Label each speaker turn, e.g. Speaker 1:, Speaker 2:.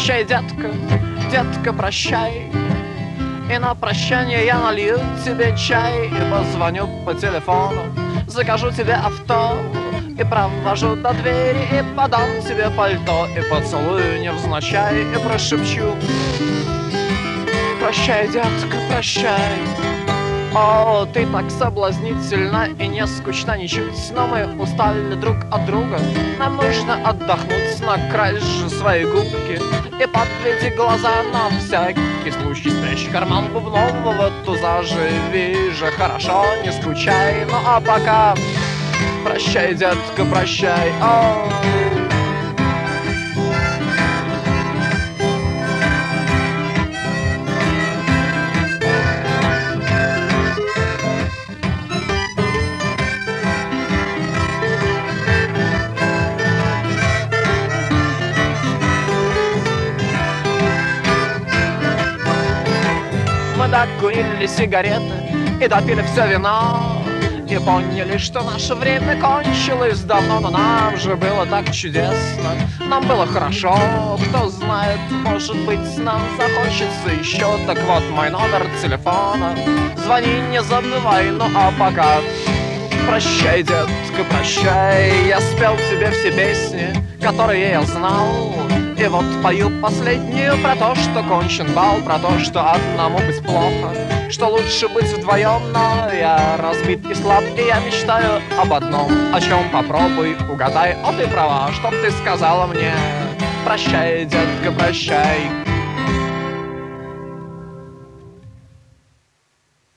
Speaker 1: Прощай, детка, детка, прощай. И на прощание я налью тебе чай и позвоню по телефону, закажу тебе авто и провожу до двери, и подам тебе пальто, и поцелую невзначай, и прошепчу: прощай, детка, прощай. О, ты так соблазнительна и не скучна ничуть, но мы устали друг от друга. Нам нужно отдохнуть, накрась же свои губки и подведи глаза на всякий случай. Спрячь карман бубнового туза, живи же хорошо, не скучай. Ну а пока прощай, детка, прощай. О. Мы докурили сигареты и допили все вино, и поняли, что наше время кончилось давно. Но нам же было так чудесно, нам было хорошо. Кто знает, может быть, нам захочется еще. Так вот мой номер телефона, звони, не забывай. Ну а пока прощай, детка, прощай. Я спел тебе все песни, которые я знал, и вот пою последнюю про то, что кончен бал, про то, что одному быть плохо, что лучше быть вдвоем. Но я разбит и слаб, и я мечтаю об одном, о чем попробуй угадай. О, ты права, чтоб ты сказала мне: прощай, детка, прощай.